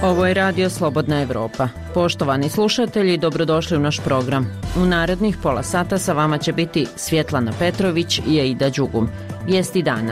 Ovo je Radio Slobodna Evropa. Poštovani slušatelji, dobrodošli u naš program. U narednih pola sata sa vama će biti Svjetlana Petrović i Aida Đugum. Vijesti dana.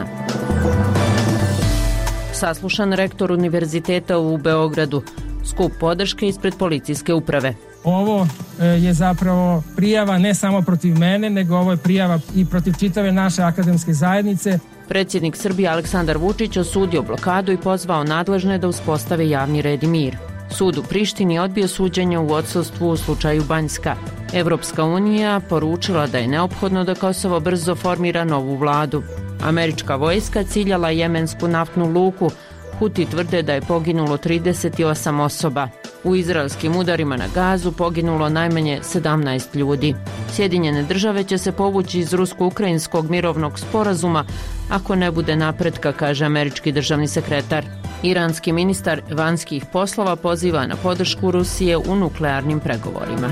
Saslušan rektor Univerziteta u Beogradu. Skup podrške ispred policijske uprave. Ovo je zapravo prijava ne samo protiv mene, nego ovo je prijava i protiv čitave naše akademske zajednice. Predsjednik Srbije Aleksandar Vučić osudio blokadu i pozvao nadležne da uspostave javni red i mir. Sud u Prištini odbio suđenje u odsustvu u slučaju Banjska. Evropska unija poručila da je neophodno da Kosovo brzo formira novu vladu. Američka vojska ciljala jemensku naftnu luku. Huti tvrde da je poginulo 38 osoba. U izraelskim udarima na Gazu poginulo najmanje 17 ljudi. Sjedinjene države će se povući iz rusko-ukrajinskog mirovnog sporazuma ako ne bude napretka, kaže američki državni sekretar. Iranski ministar vanjskih poslova poziva na podršku Rusije u nuklearnim pregovorima.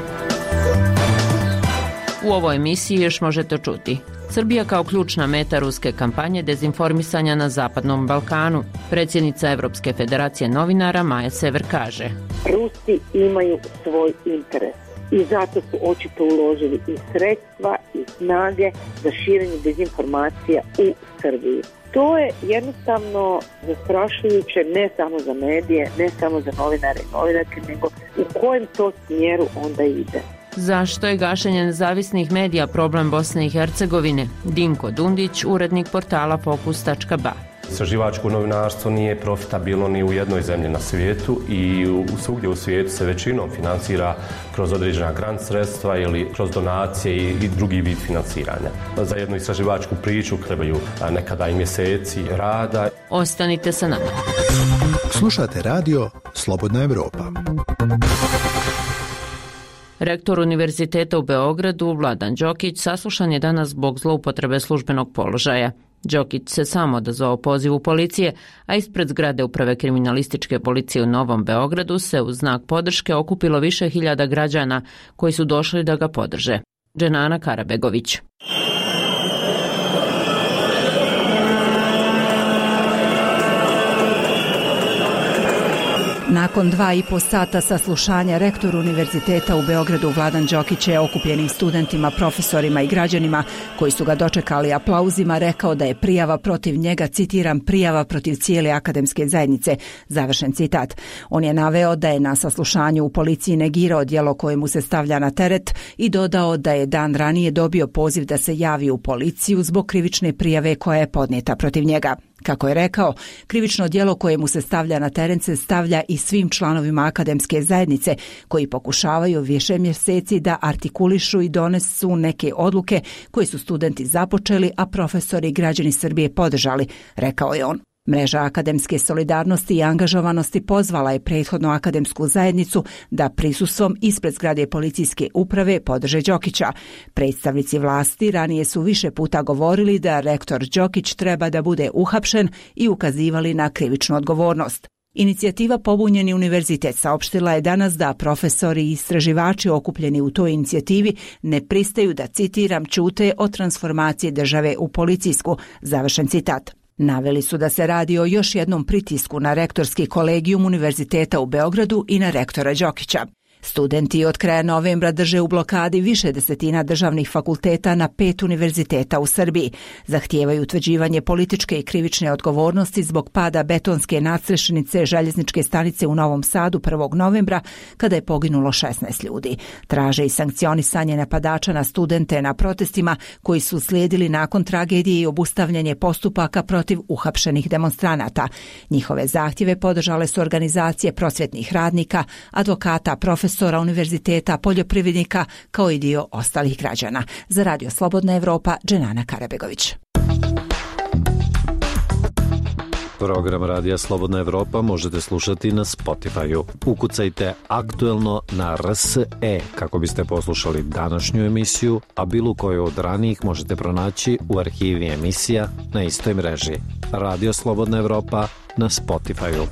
U ovoj emisiji još možete čuti: Srbija kao ključna meta ruske kampanje dezinformisanja na Zapadnom Balkanu. Predsjednica Evropske federacije novinara Maja Sever kaže: Rusi imaju svoj interes i zato su očito uložili i sredstva i snage za širenje dezinformacija u Srbiji. To je jednostavno zastrašujuće ne samo za medije, ne samo za novinare i novinarke, nego u kojem to smjeru onda ide. Zašto je gašenje nezavisnih medija problem Bosne i Hercegovine? Dinko Dundić, urednik portala Fokus.ba. Istraživačko novinarstvo nije profitabilno ni u jednoj zemlji na svijetu i svugdje u svijetu se većinom financira kroz određena grant sredstva ili kroz donacije i drugi vid financiranja. Za jednu istraživačku priču trebaju nekada i mjeseci rada. Ostanite sa nama. Slušate radio Slobodna Evropa. Rektor Univerziteta u Beogradu, Vladan Đokić, saslušan je danas zbog zloupotrebe službenog položaja. Đokić se sam odazvao pozivu policije, a ispred zgrade Uprave kriminalističke policije u Novom Beogradu se uz znak podrške okupilo više hiljada građana koji su došli da ga podrže. Dženana Karabegović. Nakon 2,5 sata saslušanja rektor Univerziteta u Beogradu Vladan Đokić je okupljenim studentima, profesorima i građanima koji su ga dočekali aplauzima rekao da je prijava protiv njega, citiram, prijava protiv cijele akademske zajednice, završen citat. On je naveo da je na saslušanju u policiji negirao djelo koje mu se stavlja na teret i dodao da je dan ranije dobio poziv da se javi u policiju zbog krivične prijave koja je podnijeta protiv njega. Kako je rekao, krivično djelo koje mu se stavlja na teren se stavlja i svim članovima akademske zajednice koji pokušavaju više mjeseci da artikulišu i donesu neke odluke koje su studenti započeli, a profesori i građani Srbije podržali, rekao je on. Mreža akademske solidarnosti i angažovanosti pozvala je prethodnu akademsku zajednicu da prisustvom ispred zgrade policijske uprave podrže Đokića. Predstavnici vlasti ranije su više puta govorili da rektor Đokić treba da bude uhapšen i ukazivali na krivičnu odgovornost. Inicijativa Pobunjeni univerzitet saopštila je danas da profesori i istraživači okupljeni u toj inicijativi ne pristaju da, citiram, ćute o transformaciji države u policijsku, završen citat. Naveli su da se radi o još jednom pritisku na rektorski kolegijum Univerziteta u Beogradu i na rektora Đokića. Studenti od kraja novembra drže u blokadi više desetina državnih fakulteta na 5 univerziteta u Srbiji. Zahtijevaju utvrđivanje političke i krivične odgovornosti zbog pada betonske nadstrešenice željezničke stanice u Novom Sadu 1. novembra kada je poginulo 16 ljudi. Traže i sankcionisanje napadača na studente na protestima koji su slijedili nakon tragedije i obustavljanje postupaka protiv uhapšenih demonstranata. Njihove zahtjeve podržale su organizacije prosvjetnih radnika, advokata, profesora univerziteta, poljoprivrednika, kao i dio ostalih građana. Za Radio Slobodna Evropa, Dženana Karabegović. Program Radija Slobodna Evropa možete slušati na Spotify-u. Ukucajte aktuelno na RSE kako biste poslušali današnju emisiju, a bilo koju od ranijih možete pronaći u arhivi emisija na istoj mreži. Radio Slobodna Evropa na Spotify-u.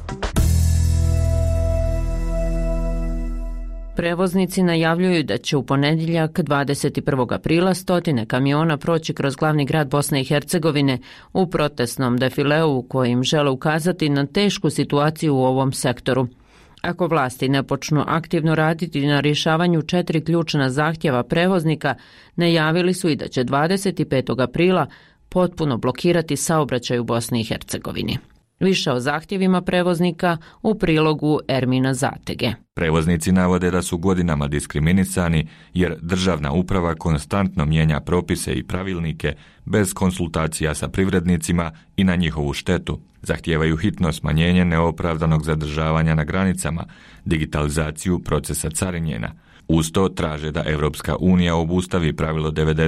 Prevoznici najavljuju da će u ponedjeljak 21. aprila stotine kamiona proći kroz glavni grad Bosne i Hercegovine u protestnom defileu u kojim žele ukazati na tešku situaciju u ovom sektoru. Ako vlasti ne počnu aktivno raditi na rješavanju 4 ključna zahtjeva prevoznika, najavili su i da će 25. aprila potpuno blokirati saobraćaj u Bosni i Hercegovini. Više o zahtjevima prevoznika u prilogu Ermina Zatege. Prevoznici navode da su godinama diskriminisani jer državna uprava konstantno mijenja propise i pravilnike bez konsultacija sa privrednicima i na njihovu štetu. Zahtijevaju hitno smanjenje neopravdanog zadržavanja na granicama, digitalizaciju procesa carinjenja. Uz to traže da Europska unija obustavi pravilo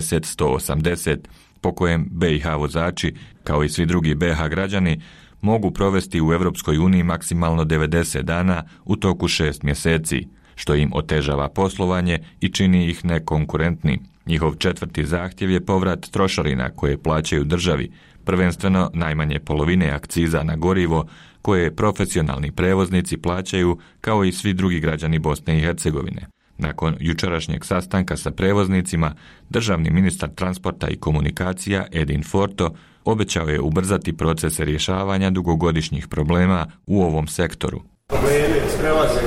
90-180 po kojem BiH vozači, kao i svi drugi BiH građani, mogu provesti u Europskoj uniji maksimalno 90 dana u toku 6 mjeseci, što im otežava poslovanje i čini ih nekonkurentnim. Njihov 4. zahtjev je povrat trošarina koje plaćaju državi, prvenstveno najmanje polovine akciza na gorivo koje profesionalni prevoznici plaćaju kao i svi drugi građani Bosne i Hercegovine. Nakon jučerašnjeg sastanka sa prevoznicima, državni ministar transporta i komunikacija Edin Forto obećao je ubrzati procese rješavanja dugogodišnjih problema u ovom sektoru. Problemi prelaze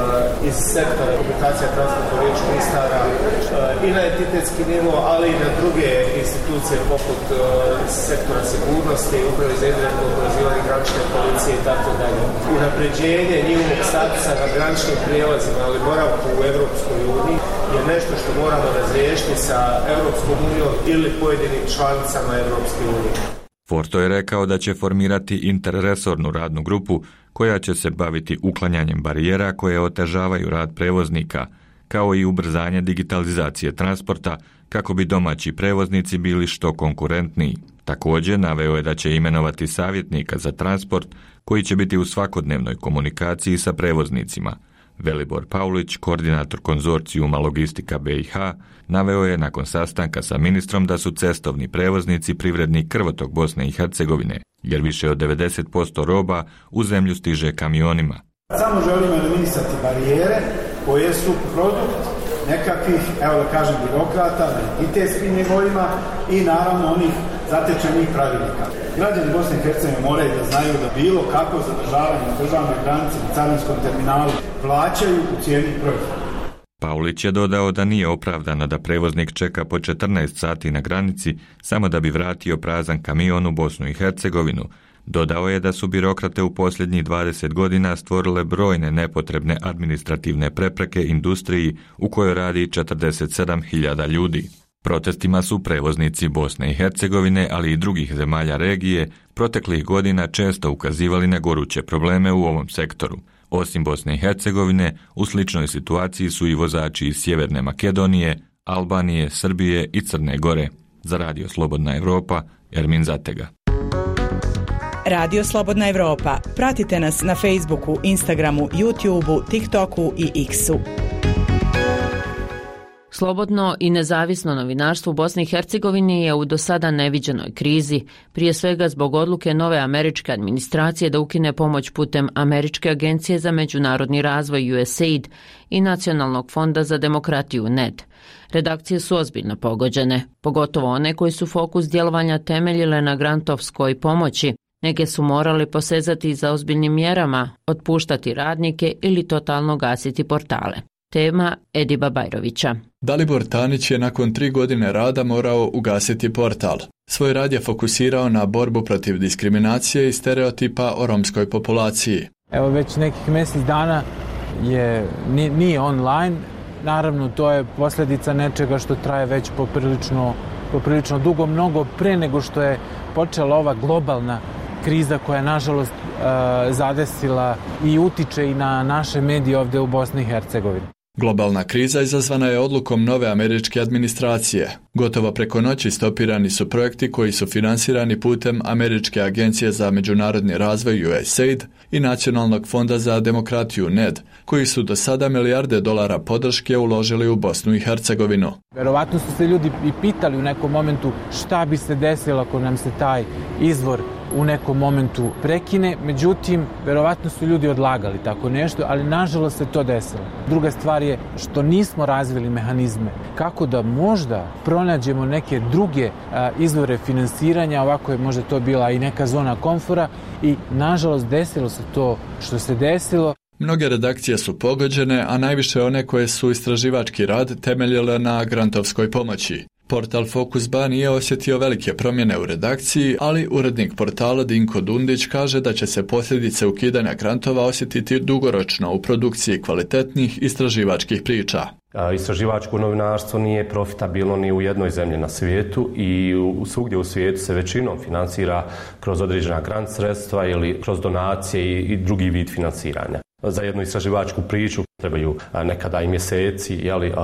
iz sektora komunikacija transporta riječnih pristara i na entitetski nivo, ali i na druge institucije poput sektora sigurnosti, uprave za indirektno oporezivanje granične policije i tako dalje. Unapređenje njihovog statusa na graničnim prijelazima, ali boravku u Europskoj uniji je nešto što moramo razriješiti sa Europskom unijom ili pojedinim članicama Europske unije. Forto je rekao da će formirati interresornu radnu grupu koja će se baviti uklanjanjem barijera koje otežavaju rad prevoznika, kao i ubrzanje digitalizacije transporta kako bi domaći prevoznici bili što konkurentniji. Također naveo je da će imenovati savjetnika za transport koji će biti u svakodnevnoj komunikaciji sa prevoznicima. Velibor Paulić, koordinator konzorcijuma Logistika BiH, naveo je nakon sastanka sa ministrom da su cestovni prevoznici privredni krvotok Bosne i Hercegovine, jer više od 90% roba u zemlju stiže kamionima. Samo želimo eliminisati barijere koje su produkt nekakvih, evo da kažem, birokrata na entitetskim nivoima i naravno onih zatečenih pravilnika. Građani Bosne i Hercegovine moraju da znaju da bilo kako zadržavanje na državnoj granici na carinskom terminalu plaćaju u cijeni proizvoda. Paulić je dodao da nije opravdano da prevoznik čeka po 14 sati na granici samo da bi vratio prazan kamion u Bosnu i Hercegovinu. Dodao je da su birokrate u posljednjih 20 godina stvorile brojne nepotrebne administrativne prepreke industriji u kojoj radi 47.000 ljudi. Protestima su prevoznici Bosne i Hercegovine, ali i drugih zemalja regije, proteklih godina često ukazivali na goruće probleme u ovom sektoru. Osim Bosne i Hercegovine, u sličnoj situaciji su i vozači iz Sjeverne Makedonije, Albanije, Srbije i Crne Gore. Za Radio Slobodna Evropa, Ermin Zatega. Radio Slobodna Evropa. Pratite nas na Facebooku, Instagramu, YouTubeu, TikToku i X-u. Slobodno i nezavisno novinarstvo u Bosni i Hercegovini je u do sada neviđenoj krizi, prije svega zbog odluke nove američke administracije da ukine pomoć putem Američke agencije za međunarodni razvoj USAID i Nacionalnog fonda za demokratiju NED. Redakcije su ozbiljno pogođene, pogotovo one koji su fokus djelovanja temeljile na grantovskoj pomoći. Neke su morali posezati za ozbiljnim mjerama, otpuštati radnike ili totalno gasiti portale. Tema Ediba Bajrovića. Dalibor Tanić je nakon 3 godine rada morao ugasiti portal. Svoj rad je fokusirao na borbu protiv diskriminacije i stereotipa o romskoj populaciji. Evo već nekih mjesec dana nije online. Naravno, to je posljedica nečega što traje već poprilično dugo, mnogo pre nego što je počela ova globalna kriza koja nažalost zadesila i utiče i na naše medije ovdje u Bosni i Hercegovini. Globalna kriza izazvana je odlukom nove američke administracije. Gotovo preko noći stopirani su projekti koji su finansirani putem Američke agencije za međunarodni razvoj USAID i Nacionalnog fonda za demokratiju NED, koji su do sada milijarde dolara podrške uložili u Bosnu i Hercegovinu. Verovatno su se ljudi i pitali u nekom momentu šta bi se desilo ako nam se taj izvor u nekom momentu prekine, međutim, verovatno su ljudi odlagali tako nešto, ali nažalost se to desilo. Druga stvar je što nismo razvili mehanizme kako da možda pronađemo neke druge izvore finansiranja, ovako je možda to bila i neka zona komfora i nažalost desilo se to što se desilo. Mnoge redakcije su pogođene, a najviše one koje su istraživački rad temeljile na grantovskoj pomoći. Portal Fokusba nije osjetio velike promjene u redakciji, ali urednik portala Dinko Dundić kaže da će se posljedice ukidanja grantova osjetiti dugoročno u produkciji kvalitetnih istraživačkih priča. Istraživačko novinarstvo nije profitabilno ni u jednoj zemlji na svijetu i svugdje u svijetu se većinom financira kroz određena grant sredstva ili kroz donacije i drugi vid financiranja. Za jednu istraživačku priču trebaju nekada i mjeseci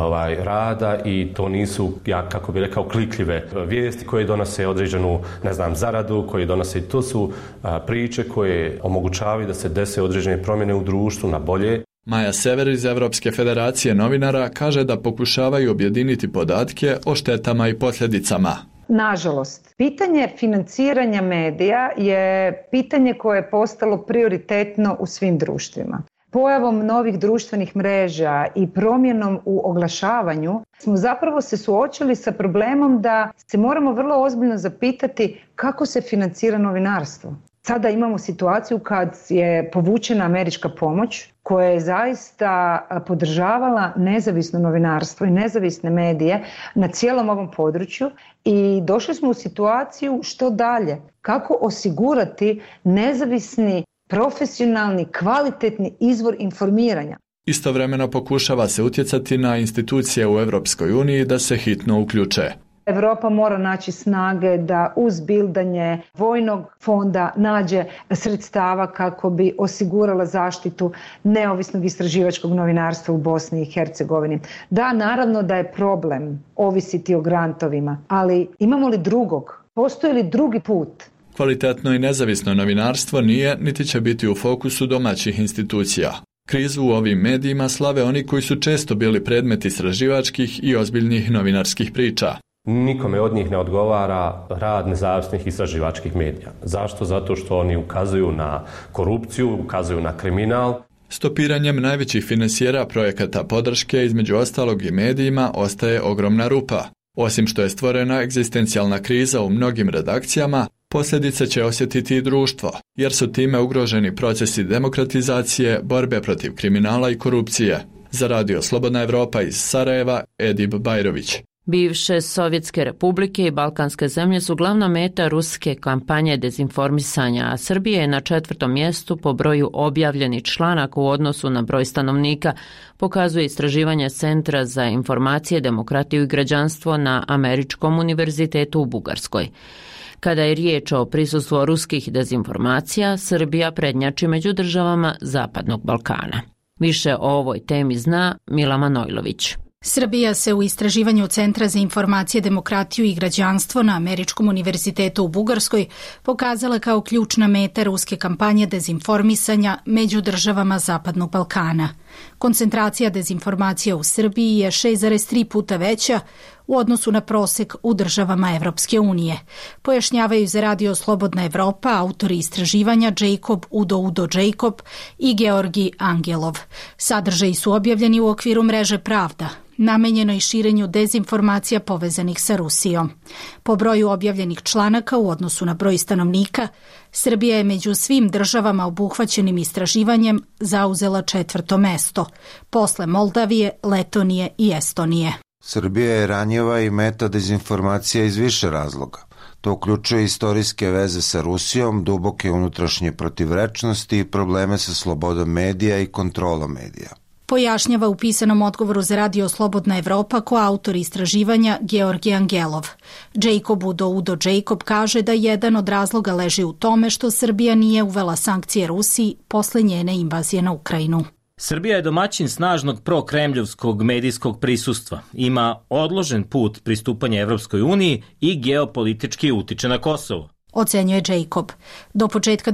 rada i to nisu, kako bih rekao, klikljive vijesti koje donose određenu, zaradu, koje donose, to su priče koje omogućavaju da se dese određene promjene u društvu na bolje. Maja Sever iz Evropske federacije novinara kaže da pokušavaju objediniti podatke o štetama i posljedicama. Nažalost, pitanje financiranja medija je pitanje koje je postalo prioritetno u svim društvima. Pojavom novih društvenih mreža i promjenom u oglašavanju smo zapravo se suočili sa problemom da se moramo vrlo ozbiljno zapitati kako se financira novinarstvo. Sada imamo situaciju kad je povučena američka pomoć koja je zaista podržavala nezavisno novinarstvo i nezavisne medije na cijelom ovom području i došli smo u situaciju što dalje, kako osigurati nezavisni, profesionalni, kvalitetni izvor informiranja. Istovremeno pokušava se utjecati na institucije u Europskoj uniji da se hitno uključe. Europa mora naći snage da uz bildanje vojnog fonda nađe sredstava kako bi osigurala zaštitu neovisnog istraživačkog novinarstva u Bosni i Hercegovini. Da, naravno da je problem ovisiti o grantovima, ali imamo li drugog? Postoji li drugi put? Kvalitetno i nezavisno novinarstvo nije niti će biti u fokusu domaćih institucija. Krizu u ovim medijima slave oni koji su često bili predmet istraživačkih i ozbiljnih novinarskih priča. Nikome od njih ne odgovara rad nezavisnih istraživačkih medija. Zašto? Zato što oni ukazuju na korupciju, ukazuju na kriminal. Stopiranjem najvećih finansijera projekata podrške, između ostalog i medijima, ostaje ogromna rupa. Osim što je stvorena egzistencijalna kriza u mnogim redakcijama, posljedice će osjetiti i društvo, jer su time ugroženi procesi demokratizacije, borbe protiv kriminala i korupcije. Za Radio Slobodna Evropa iz Sarajeva, Edib Bajrović. Bivše Sovjetske republike i balkanske zemlje su glavna meta ruske kampanje dezinformisanja, a Srbija je na 4. mjestu po broju objavljenih članaka u odnosu na broj stanovnika, pokazuje istraživanje Centra za informacije, demokratiju i građanstvo na Američkom univerzitetu u Bugarskoj. Kada je riječ o prisustvu ruskih dezinformacija, Srbija prednjači među državama Zapadnog Balkana. Više o ovoj temi zna Mila Manojlović. Srbija se u istraživanju Centra za informacije, demokratiju i građanstvo na Američkom univerzitetu u Bugarskoj pokazala kao ključna meta ruske kampanje dezinformisanja među državama Zapadnog Balkana. Koncentracija dezinformacija u Srbiji je 6,3 puta veća u odnosu na prosek u državama Evropske unije. Pojašnjavaju za Radio Slobodna Evropa autori istraživanja Jacob Udo Jacob i Georgi Angelov. Sadržaji su objavljeni u okviru mreže Pravda, namenjenoj širenju dezinformacija povezanih sa Rusijom. Po broju objavljenih članaka u odnosu na broj stanovnika, Srbija je među svim državama obuhvaćenim istraživanjem zauzela 4. mesto, posle Moldavije, Letonije i Estonije. Srbija je ranjiva i meta dezinformacija iz više razloga. To uključuje istorijske veze sa Rusijom, duboke unutrašnje protivrečnosti i probleme sa slobodom medija i kontrolom medija. Pojašnjava u pisanom odgovoru za Radio Slobodna Evropa koautor istraživanja Georgi Angelov. Jacob Udo Jacob kaže da jedan od razloga leži u tome što Srbija nije uvela sankcije Rusiji posle njene invazije na Ukrajinu. Srbija je domaćin snažnog prokremljovskog medijskog prisustva, ima odložen put pristupanja Evropskoj uniji i geopolitički utiče na Kosovo. Ocenjuje Jacob. Do početka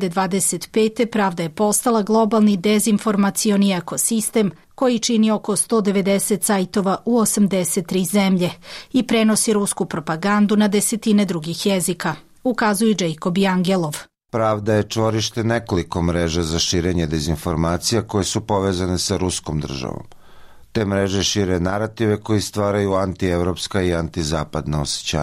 2025. Pravda je postala globalni dezinformacioni ekosistem koji čini oko 190 sajtova u 83 zemlje i prenosi rusku propagandu na desetine drugih jezika, ukazuju Jacob i Angelov. Pravda je čvorište nekoliko mreža za širenje dezinformacija koje su povezane sa ruskom državom. Te mreže šire narative koji stvaraju antievropska i antizapadna osjećanja.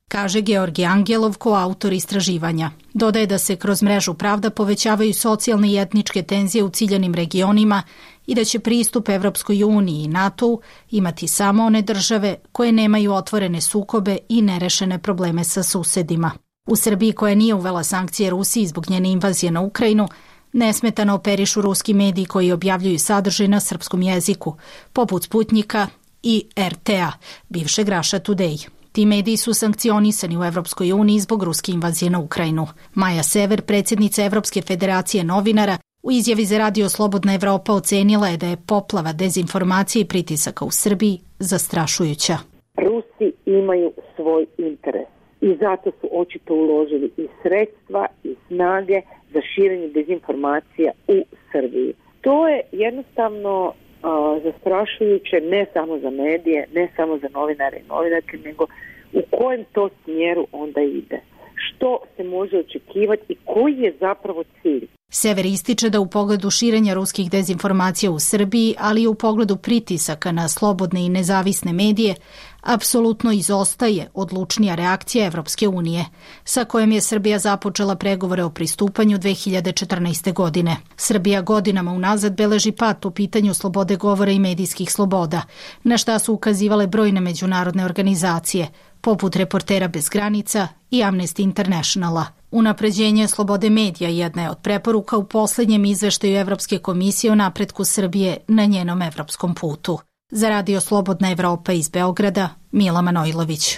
kaže Georgij Angelov, koautor istraživanja. Dodaje da se kroz mrežu Pravda povećavaju socijalne i etničke tenzije u ciljanim regionima i da će pristup Evropskoj uniji i NATO-u imati samo one države koje nemaju otvorene sukobe i nerešene probleme sa susedima. U Srbiji, koja nije uvela sankcije Rusiji zbog njene invazije na Ukrajinu, nesmetano operišu ruski mediji koji objavljuju sadržaj na srpskom jeziku, poput Sputnjika i RT-a, bivšeg Russia Today. Ti mediji su sankcionisani u Evropskoj uniji zbog ruske invazije na Ukrajinu. Maja Sever, predsjednica Evropske federacije novinara, u izjavi za Radio Slobodna Evropa ocenila je da je poplava dezinformacije i pritisaka u Srbiji zastrašujuća. Rusi imaju svoj interes i zato su očito uložili i sredstva i snage za širenje dezinformacija u Srbiji. To je jednostavno zastrašujuće ne samo za medije, ne samo za novinare i novinarke, nego u kojem to smjeru onda ide. Što se može očekivati i koji je zapravo cilj? Sever ističe da u pogledu širenja ruskih dezinformacija u Srbiji, ali i u pogledu pritisaka na slobodne i nezavisne medije, apsolutno izostaje odlučnija reakcija Evropske unije, sa kojom je Srbija započela pregovore o pristupanju 2014. godine. Srbija godinama unazad beleži pad po pitanju slobode govora i medijskih sloboda, na šta su ukazivale brojne međunarodne organizacije, poput Reportera bez granica i Amnesty Internationala. Unapređenje slobode medija jedna je od preporuka u posljednjem izveštaju Evropske komisije o napretku Srbije na njenom evropskom putu. Za Radio Slobodna Evropa iz Beograda, Mila Manojlović.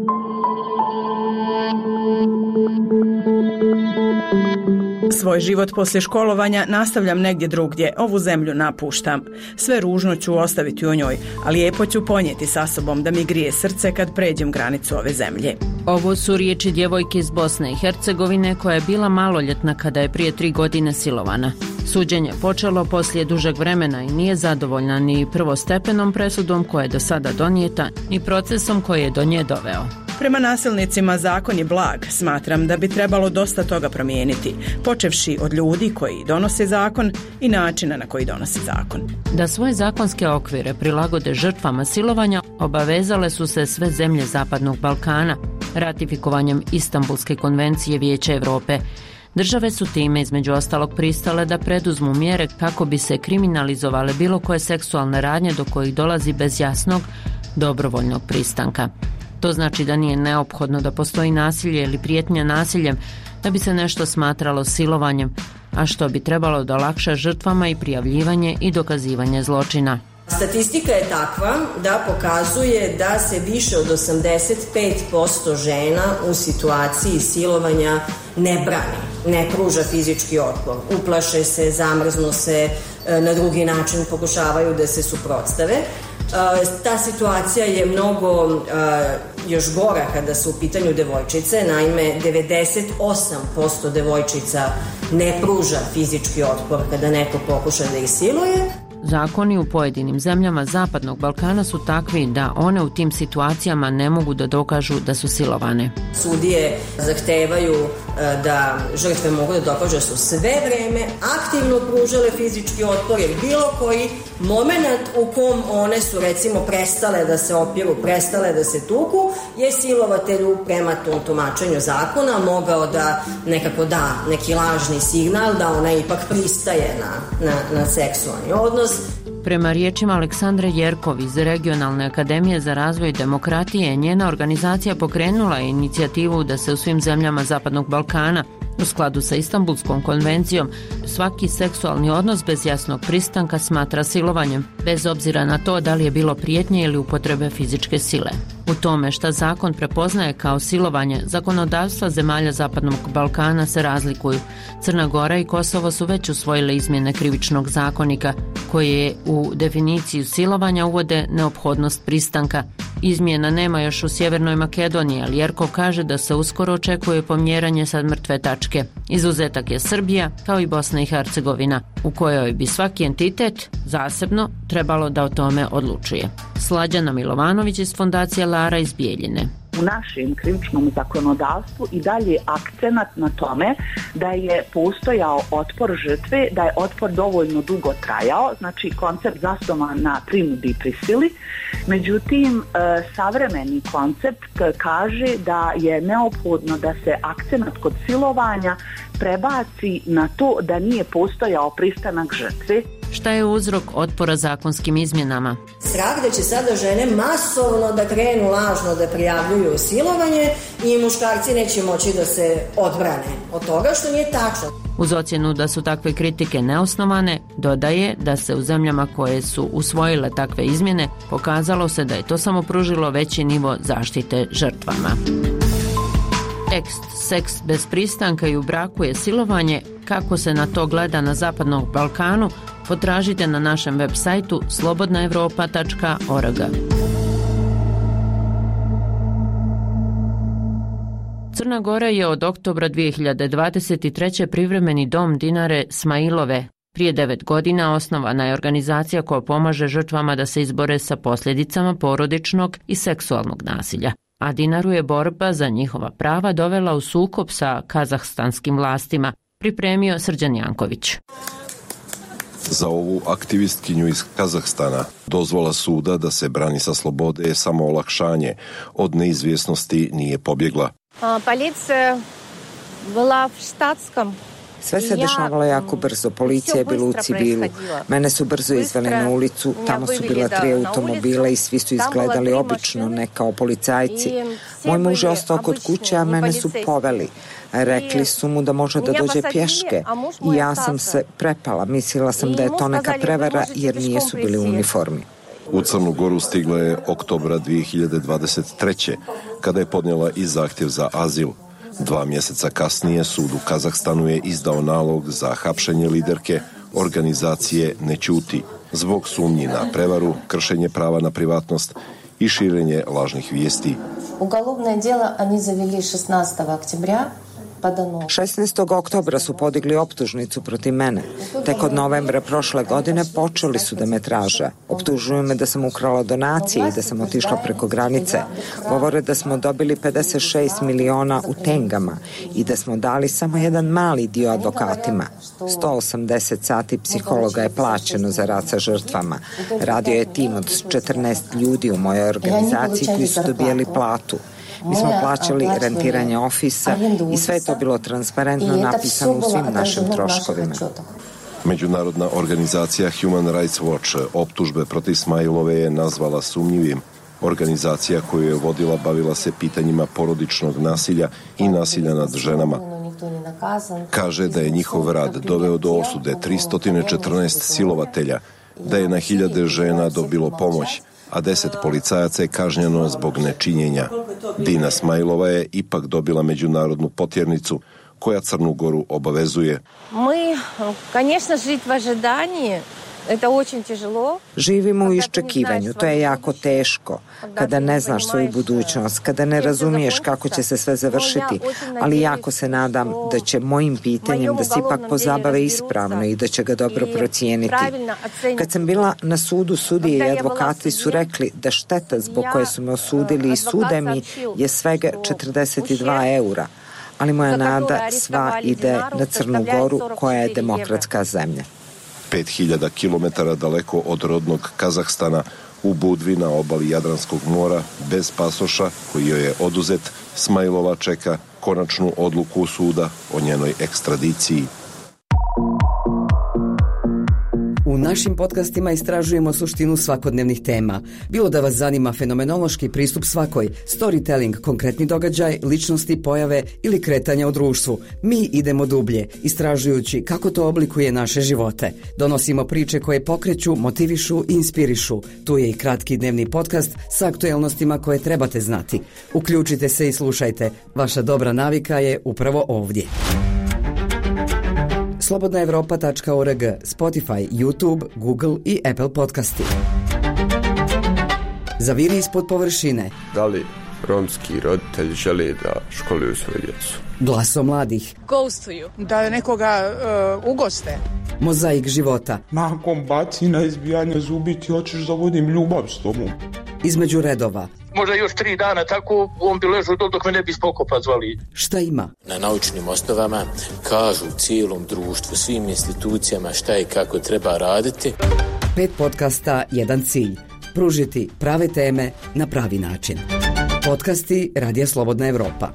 Svoj život poslije školovanja nastavljam negdje drugdje, ovu zemlju napuštam. Sve ružno ću ostaviti u njoj, a lijepo ću ponijeti sa sobom da mi grije srce kad pređem granicu ove zemlje. Ovo su riječi djevojke iz Bosne i Hercegovine koja je bila maloljetna kada je prije 3 godine silovana. Suđenje počelo poslije dužeg vremena i nije zadovoljna ni prvostepenom presudom koja je do sada donijeta, ni procesom koji je do nje doveo. Prema nasilnicima zakon je blag. Smatram da bi trebalo dosta toga promijeniti, počevši od ljudi koji donose zakon i načina na koji donose zakon. Da svoje zakonske okvire prilagode žrtvama silovanja obavezale su se sve zemlje Zapadnog Balkana ratifikovanjem Istanbulske konvencije Vijeća Europe. Države su time između ostalog pristale da preduzmu mjere kako bi se kriminalizovale bilo koje seksualne radnje do kojih dolazi bez jasnog, dobrovoljnog pristanka. To znači da nije neophodno da postoji nasilje ili prijetnja nasiljem da bi se nešto smatralo silovanjem, a što bi trebalo da olakša žrtvama i prijavljivanje i dokazivanje zločina. Statistika je takva da pokazuje da se više od 85% žena u situaciji silovanja ne brani, ne pruža fizički otpor, uplaše se, zamrznu se, na drugi način pokušavaju da se suprotstave. Ta situacija je mnogo još gora kada su u pitanju devojčice. Naime, 98% devojčica ne pruža fizički otpor kada neko pokuša da ih siluje. Zakoni u pojedinim zemljama Zapadnog Balkana su takvi da one u tim situacijama ne mogu da dokažu da su silovane. Sudije zahtevaju da žrtve mogu da dokažu da su sve vreme aktivno pružale fizički otpor, jer bilo koji moment u kom one su recimo prestale da se opiru, prestale da se tuku, je silovatelju prema tom tumačenju zakona mogao da nekako da neki lažni signal da ona ipak pristaje na seksualni odnos. Prema riječima Aleksandre Jerkov iz Regionalne akademije za razvoj demokratije, njena organizacija pokrenula je inicijativu da se u svim zemljama Zapadnog Balkana u skladu sa Istanbulskom konvencijom svaki seksualni odnos bez jasnog pristanka smatra silovanjem, bez obzira na to da li je bilo prijetnje ili upotrebe fizičke sile. U tome šta zakon prepoznaje kao silovanje, zakonodavstva zemalja Zapadnog Balkana se razlikuju. Crna Gora i Kosovo su već usvojile izmjene krivičnog zakonika koje u definiciju silovanja uvode neophodnost pristanka. Izmjena nema još u Sjevernoj Makedoniji, ali Jerkov kaže da se uskoro očekuje pomjeranje sa mrtve tačke. Izuzetak je Srbija, kao i Bosna i Hercegovina, u kojoj bi svaki entitet zasebno trebalo da o tome odlučuje. Slađana Milovanović iz fondacije Lara iz Bijeljine. u našem krivičnom zakonodavstvu i dalje akcenat na tome da je postojao otpor žrtve, da je otpor dovoljno dugo trajao, znači koncept zasnovan na prinudi i prisili. Međutim, savremeni koncept kaže da je neophodno da se akcenat kod silovanja prebaci na to da nije postojao pristanak žrtve. Šta je uzrok otpora zakonskim izmjenama? Strah da će sada žene masovno da krenu lažno da prijavljuju silovanje i muškarci neće moći da se odbrane od toga, što nije tačno. Uz ocjenu da su takve kritike neosnovane, dodaje da se u zemljama koje su usvojile takve izmjene pokazalo se da je to samo pružilo veći nivo zaštite žrtvama. Tekst "Seks bez pristanka i u braku je silovanje", kako se na to gleda na Zapadnom Balkanu, potražite na našem web sajtu slobodnaevropa.org. Crna Gora je od oktobra 2023. privremeni dom Dinare Smajlove. Prije 9 godina osnovana je organizacija koja pomaže žrtvama da se izbore sa posljedicama porodičnog i seksualnog nasilja. A Dinaru je borba za njihova prava dovela u sukob sa kazahstanskim vlastima, pripremio Srđan Janković. Za ovu aktivistkinju iz Kazahstana dozvola suda da se brani sa slobode je samo olakšanje. Od neizvjesnosti nije pobjegla. Policija bila u štatskom. Sve se dešavalo jako brzo, policija je bila u civilu. Mene su brzo izveli na ulicu, tamo su bila 3 automobila i svi su izgledali obično, ne kao policajci. Moj muž je ostao kod kuće, a mene su poveli. Rekli su mu da može da dođe pješke i ja sam se prepala, mislila sam da je to neka prevara jer nisu bili u uniformi. U Crnu Goru stigla je oktobra 2023. kada je podnijela i zahtjev za azil. 2 mjeseca kasnije sud u Kazahstanu je izdao nalog za hapšenje liderke organizacije Ne ćuti zbog sumnji na prevaru, kršenje prava na privatnost i širenje lažnih vijesti. Ugolovno djelo oni zaveli 16. oktobra. 16. oktobra su podigli optužnicu protiv mene. Tek od novembra prošle godine počeli su da me traže. Optužuju me da sam ukrala donacije i da sam otišla preko granice. Govore da smo dobili 56 miliona u tengama i da smo dali samo jedan mali dio advokatima. 180 sati psihologa je plaćeno za rad sa žrtvama. Radio je tim od 14 ljudi u mojoj organizaciji koji su dobijali platu. Mi smo plaćali rentiranje ofisa i sve je to bilo transparentno napisano u svim našim troškovima. Međunarodna organizacija Human Rights Watch optužbe protiv Smajlove je nazvala sumnjivim. Organizacija koju je vodila bavila se pitanjima porodičnog nasilja i nasilja nad ženama. Kaže da je njihov rad doveo do osude 314 silovatelja, da je na hiljade žena dobilo pomoć, a 10 policajaca je kažnjeno zbog nečinjenja. Dina Smajlova je ipak dobila međunarodnu potjernicu koja Crnu Goru obavezuje. Mi, конечно, žiti u ожидании. Živimo u iščekivanju, to je jako teško. Kada ne znaš svoju budućnost, kada ne razumiješ kako će se sve završiti, ali jako se nadam da će mojim pitanjem da se ipak pozabave ispravno i da će ga dobro procijeniti. Kad sam bila na sudu, sudije i advokati su rekli da šteta zbog koje su me osudili i sude mi je svega 42 eura. Ali moja nada sva ide na Crnu Goru koja je demokratska zemlja. 5000 kilometara daleko od rodnog Kazahstana, u Budvi na obali Jadranskog mora, bez pasoša koji joj je oduzet, Smajlova čeka konačnu odluku suda o njenoj ekstradiciji. U našim podcastima istražujemo suštinu svakodnevnih tema. Bilo da vas zanima fenomenološki pristup svakoj, storytelling, konkretni događaj, ličnosti, pojave ili kretanja u društvu. Mi idemo dublje, istražujući kako to oblikuje naše živote. Donosimo priče koje pokreću, motivišu i inspirišu. Tu je i kratki dnevni podcast sa aktuelnostima koje trebate znati. Uključite se i slušajte. Vaša dobra navika je upravo ovdje. slobodnaevropa.org, Spotify, YouTube, Google i Apple podcasti. Zaviri ispod površine. Da li romski roditelji žele da školuju svoju djecu? Glaso mladih. Ghostuju. Da nekoga ugoste. Mozaik života. Nakon bacina, izbijanja zubi ti hoćeš da vodim ljubav s tobom. Između redova. možda još 3 dana tako, on bi ležao dok me ne bi spokopa zvali. Šta ima? Na naučnim osnovama kažu cijelom društvu, svim institucijama šta i kako treba raditi. 5 podcasta, jedan cilj. Pružiti prave teme na pravi način. Podcasti Radija Slobodna Evropa.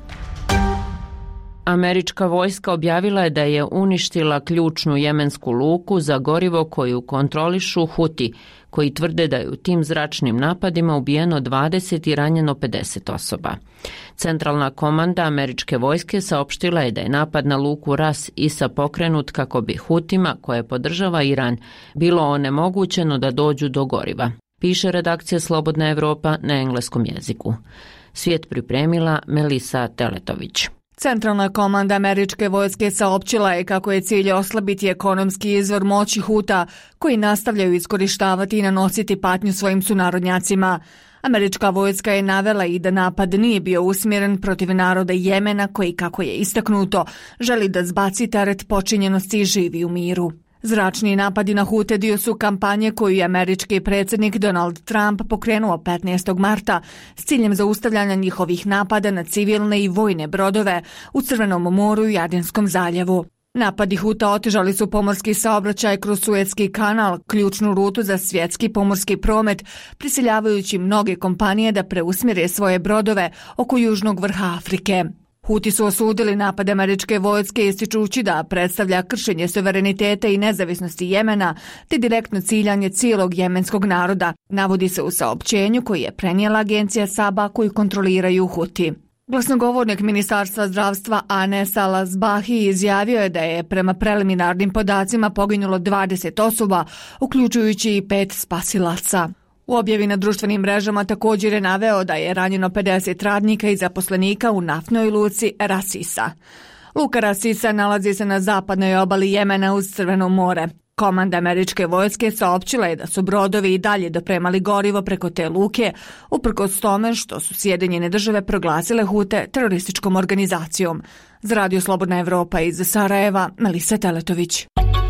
Američka vojska objavila je da je uništila ključnu jemensku luku za gorivo koju kontrolišu Huti, koji tvrde da je u tim zračnim napadima ubijeno 20 i ranjeno 50 osoba. Centralna komanda američke vojske saopštila je da je napad na luku Ras Isa pokrenut kako bi Hutima, koje podržava Iran, bilo onemogućeno da dođu do goriva, piše redakcija Slobodna Evropa na engleskom jeziku. Svijet pripremila Melisa Teletović. Centralna komanda američke vojske saopćila je kako je cilj oslabiti ekonomski izvor moći Huta, koji nastavljaju iskorištavati i nanositi patnju svojim sunarodnjacima. Američka vojska je navela i da napad nije bio usmjeren protiv naroda Jemena, koji, kako je istaknuto, želi da zbaci teret počinjenosti i živi u miru. Zračni napadi na Hute dio su kampanje koju je američki predsjednik Donald Trump pokrenuo 15. marta s ciljem zaustavljanja njihovih napada na civilne i vojne brodove u Crvenom moru i Adenskom zaljevu. Napadi Huta otežali su pomorski saobraćaj kroz Suetski kanal, ključnu rutu za svjetski pomorski promet, prisiljavajući mnoge kompanije da preusmjere svoje brodove oko južnog vrha Afrike. Huti su osudili napad američke vojske ističući da predstavlja kršenje suvereniteta i nezavisnosti Jemena te direktno ciljanje cijelog jemenskog naroda, navodi se u saopćenju koji je prenijela agencija Saba koju kontroliraju Huti. Glasnogovornik Ministarstva zdravstva Anes Al-Azbahi izjavio je da je prema preliminarnim podacima poginulo 20 osoba, uključujući i 5 spasilaca. U objavi na društvenim mrežama također je naveo da je ranjeno 50 radnika i zaposlenika u naftnoj luci Ras Isa. Luka Ras Isa nalazi se na zapadnoj obali Jemena uz Crveno more. Komanda američke vojske saopćila je da su brodovi i dalje dopremali gorivo preko te luke, uprkos tome što su Sjedinjene države proglasile Hute terorističkom organizacijom. Za Radio Slobodna Evropa iz Sarajeva, Melisa Teletović.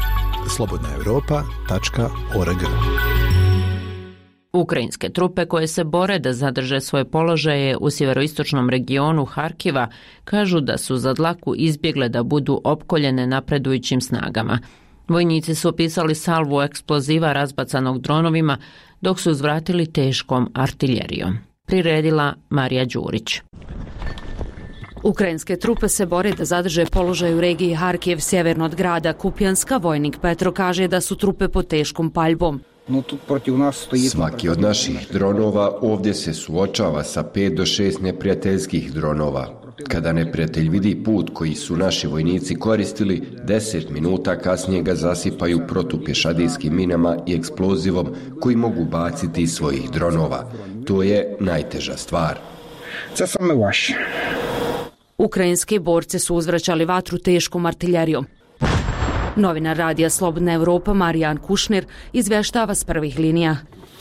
slobodnaevropa.org. Ukrajinske trupe koje se bore da zadrže svoje položaje u sjeveroistočnom regionu Harkiva kažu da su za dlaku izbjegle da budu opkoljene napredujućim snagama. Vojnici su opisali salvu eksploziva razbacanog dronovima dok su uzvratili teškom artiljerijom. Priredila Marija Đurić. Ukrajinske trupe se bore da zadrže položaj u regiji Harkiv sjeverno od grada Kupjanska. Vojnik Petro kaže da su trupe pod teškom paljbom. Svaki od naših dronova ovdje se suočava sa 5 do 6 neprijateljskih dronova. Kada neprijatelj vidi put koji su naši vojnici koristili, 10 minuta kasnije ga zasipaju protupješadijskim minama i eksplozivom koji mogu baciti iz svojih dronova. To je najteža stvar. Ukrajinski borci su uzvraćali vatru teškom artiljerijom. Novinar Radija Slobodna Evropa Marijan Kušnir izvještava s prvih linija.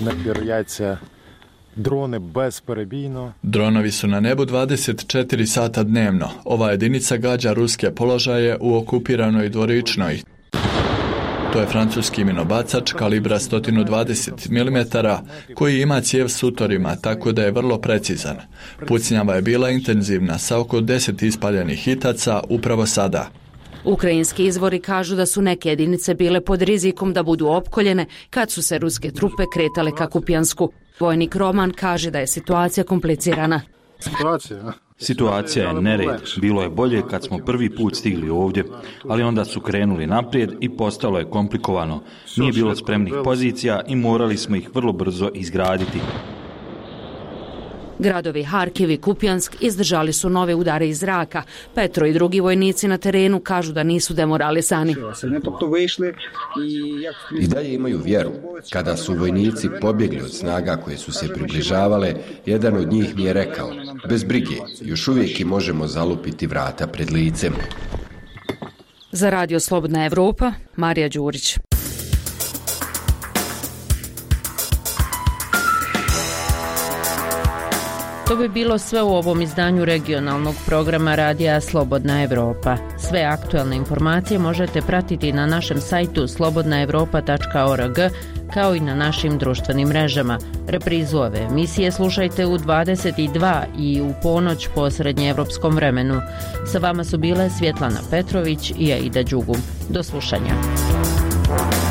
Dronovi su na nebu 24 sata dnevno. Ova jedinica gađa ruske položaje u okupiranoj Dvoričnoj. To je francuski minobacač kalibra 120 mm koji ima cijev s utorima, tako da je vrlo precizan. Pucnjava je bila intenzivna sa oko 10 ispaljenih hitaca upravo sada. Ukrajinski izvori kažu da su neke jedinice bile pod rizikom da budu opkoljene kad su se ruske trupe kretale ka Kupjansku. Vojnik Roman kaže da je situacija komplicirana. Situacija je nered. Bilo je bolje kad smo prvi put stigli ovdje, ali onda su krenuli naprijed i postalo je komplikovano. Nije bilo spremnih pozicija i morali smo ih vrlo brzo izgraditi. Gradovi Harkiv i Kupjansk izdržali su nove udare iz zraka. Petro i drugi vojnici na terenu kažu da nisu demoralisani. I dalje imaju vjeru. Kada su vojnici pobjegli od snaga koje su se približavale, jedan od njih mi je rekao: bez brige, još uvijek i možemo zalupiti vrata pred licem. Za Radio Slobodna Evropa, Marija Đurić. To bi bilo sve u ovom izdanju regionalnog programa radija Slobodna Evropa. Sve aktuelne informacije možete pratiti na našem sajtu slobodnaevropa.org kao i na našim društvenim mrežama. Reprizu ove emisije slušajte u 22 i u ponoć po srednjeevropskom vremenu. Sa vama su bile Svjetlana Petrović i Aida Đugum. Do slušanja.